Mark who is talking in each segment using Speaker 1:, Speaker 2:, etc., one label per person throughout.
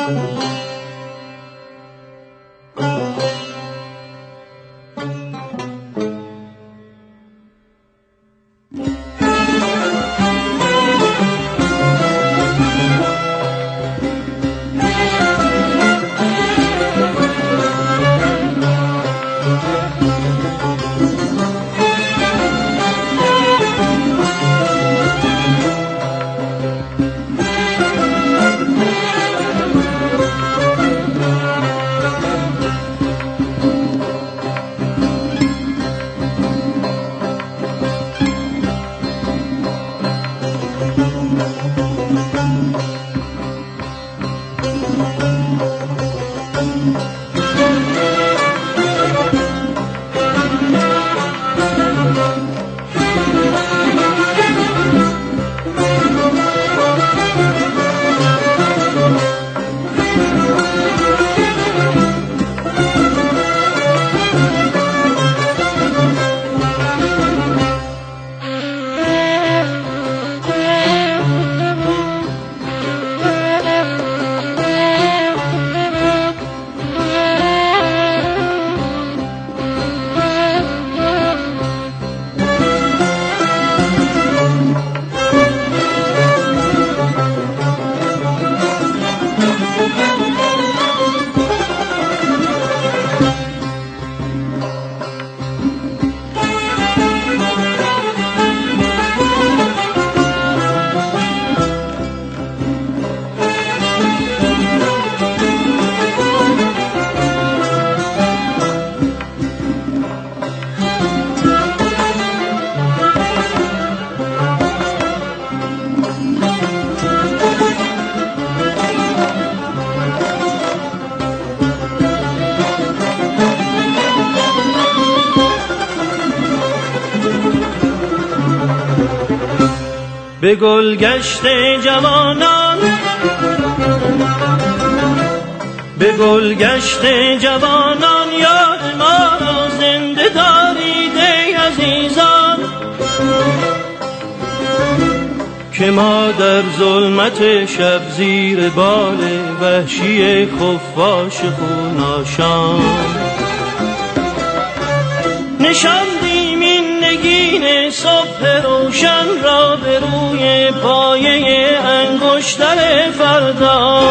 Speaker 1: به گلگشت جوانان، به گلگشت جوانان یاد ما را زنده دارید ای عزیزان، که ما در ظلمت شب زیر بال وحشی خفاش خوناشان نشاندیم این نگین صبح روشن را به روی پایه انگشتر فردا.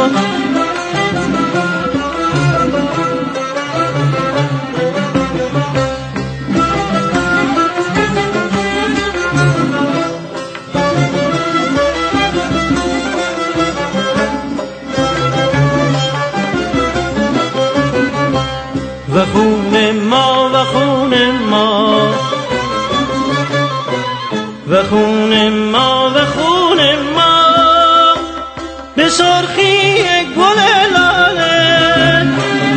Speaker 1: و خون ما و خون ما و خون ما و خون ما به سرخی گل لاله،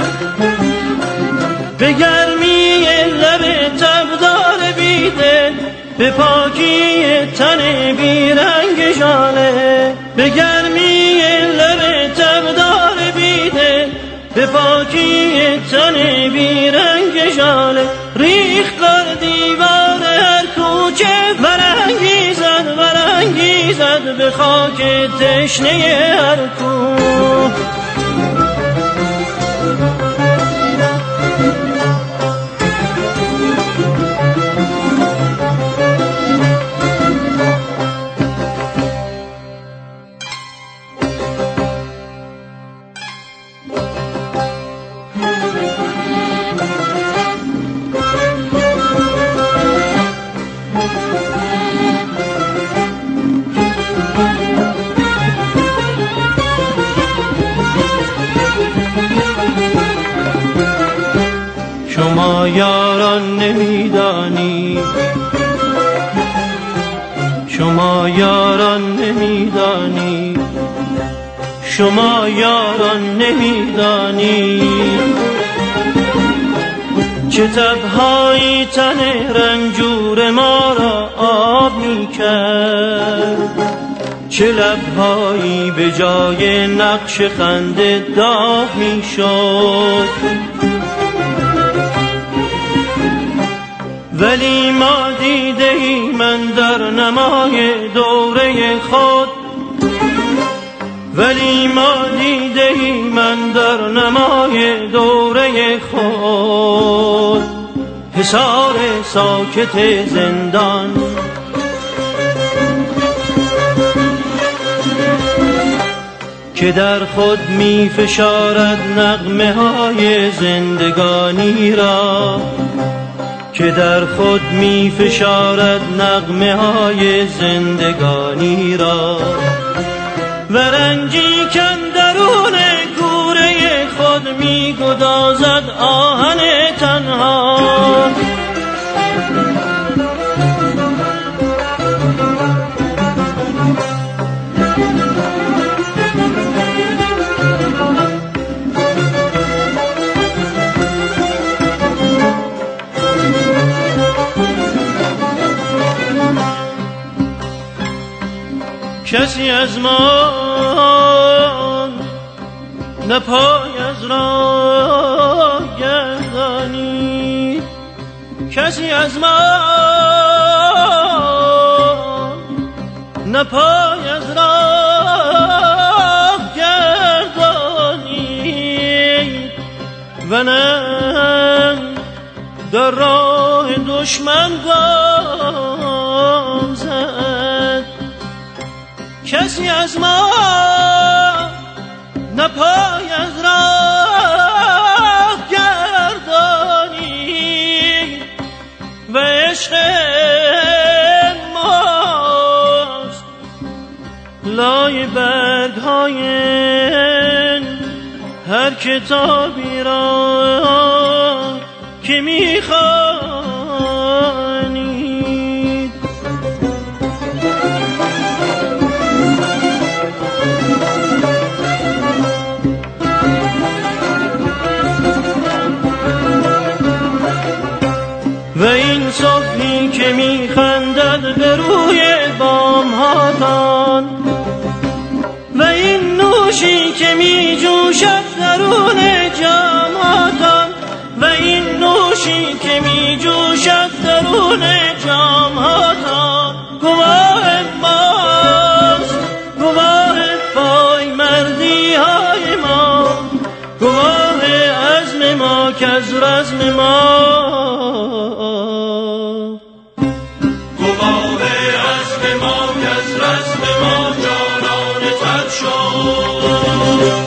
Speaker 1: به گرمی لب تبدار بیدل، به پاکی تن بیرنگ ژاله، به گرمی لب تبدار بیدل، به پاکی تن بیرنگ ژاله، ریخت بر دیوار هر کوچه ورنگیزد به خاک تشنه هر کوه. شما یاران نمیدانی، شما یاران نمیدانی، شما یاران نمیدانی چه تب‌هایی تن رنجور ما را آب می‌کرد، چه لب‌هایی به جای نقش خنده داغ می‌شد. ولی ما دیده ای من در نمای دوره خود، ولی ما دیده‌ای من در نمای دوره خود حصار ساکت زندان، که در خود می فشارد نغمه های زندگانی را، که در خود می فشارد نغمه های زندگانی را، و رنجی کاندرون کوره خود می گدازد آهن تنها. کسی از ما نه پای از راه گردانی، کسی از ما نه پای از راه گردانی، و نه در راه دشمن گام زد. کسی از ما نه پای از راه گردانی، و عشق ماست لای برگ های هر کتابی را که میخوانی. و این صبحی که میخندد به روی بامهاتان، و این نوشی که میجوشد درون جامهاتان، و این نوشی که میجوشد درون جامهاتان، گواه ماست، گواه پای مردی های ما، گواه عزم ما که از رزم ما، گواه عزم ما که از رزم ما جانان تر شد.